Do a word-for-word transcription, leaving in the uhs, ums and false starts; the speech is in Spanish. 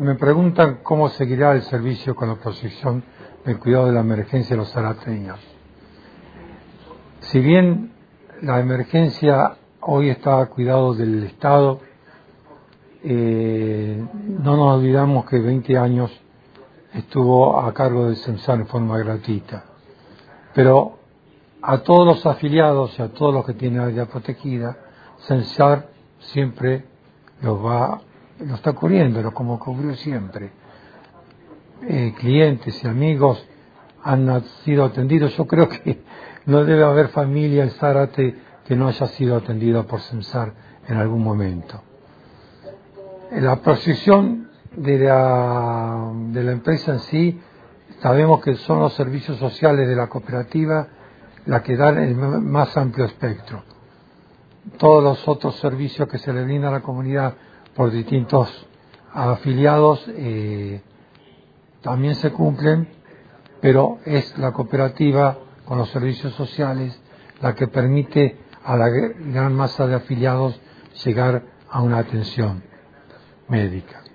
Me preguntan cómo seguirá el servicio con la protección del cuidado de la emergencia de los zarateños. Si bien la emergencia hoy está a cuidado del Estado, eh, no nos olvidamos que veinte años estuvo a cargo del CEMSAR en forma gratuita. Pero a todos los afiliados y a todos los que tienen área protegida, CEMSAR siempre los va, lo está cubriendo, como cubrió siempre. Eh, clientes y amigos han sido atendidos. Yo creo que no debe haber familia en Zárate que no haya sido atendida por CEMSAR en algún momento. La protección de la, de la empresa en sí, sabemos que son los servicios sociales de la cooperativa la que dan el más amplio espectro. Todos los otros servicios que se le brinda a la comunidad por distintos afiliados eh, también se cumplen, pero es la cooperativa con los servicios sociales la que permite a la gran masa de afiliados llegar a una atención médica.